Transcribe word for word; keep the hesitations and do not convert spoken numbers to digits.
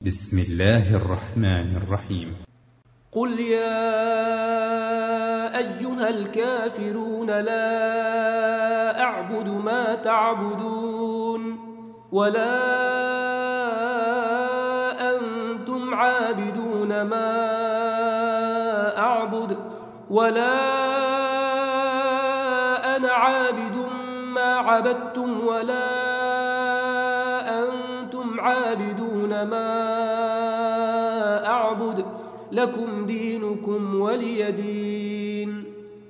بسم الله الرحمن الرحيم. قل يا أيها الكافرون لا أعبد ما تعبدون ولا أنتم عابدون ما أعبد ولا أنا عابد ما عبدتم ولا أنتم عابدون ما أعبد لكم دينكم ولي دين.